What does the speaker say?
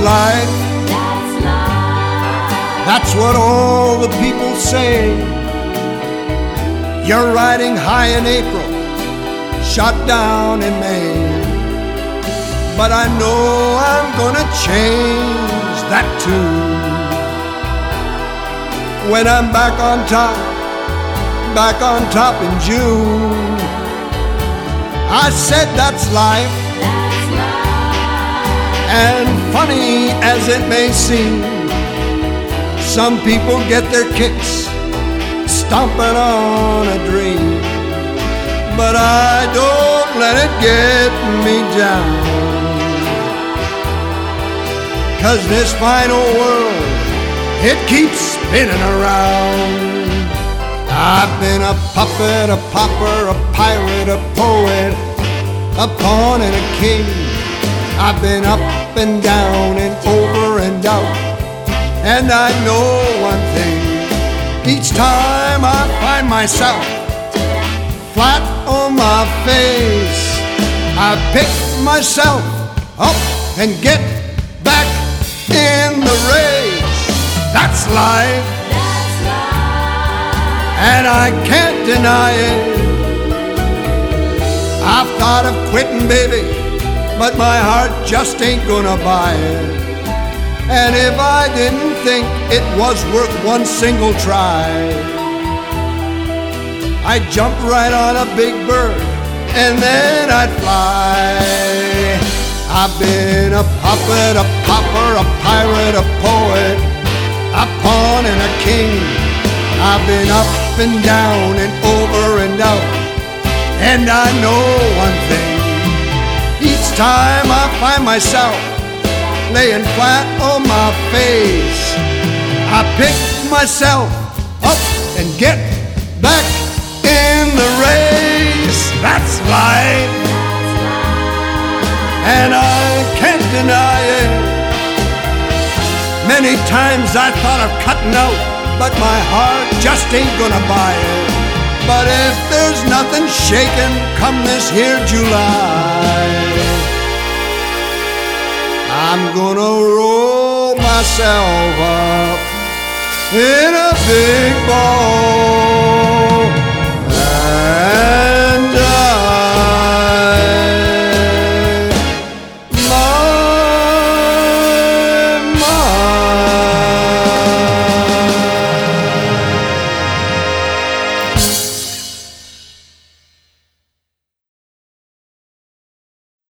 life. That's what all the people say. You're riding high in April, shot down in May. But I know I'm gonna change that too. When I'm back on top in June. I said that's life. And funny as it may seem, some people get their kicks stomping on a dream. But I don't let it get me down, 'cause this fine old world, it keeps spinning around. I've been a puppet, a pauper, a pirate, a poet, a pawn and a king. I've been up and down and over and out, and I know one thing. Each time I find myself flat on my face, I pick myself up and get back in the race. That's life. And I can't deny it. I've thought of quitting, baby, but my heart just ain't gonna buy it. And if I didn't think it was worth one single try, I'd jump right on a big bird and then I'd fly. I've been a puppet, a pauper, a pirate, a poet, a pawn and a king. I've been up and down and over and out, and I know one thing. Each time I find myself laying flat on my face, I pick myself up and get back in the race. That's life, and I can't deny it. Many times I thought of cutting out, but my heart just ain't gonna buy it. But if there's nothing shaking come this here July, I'm gonna roll myself up in a big ball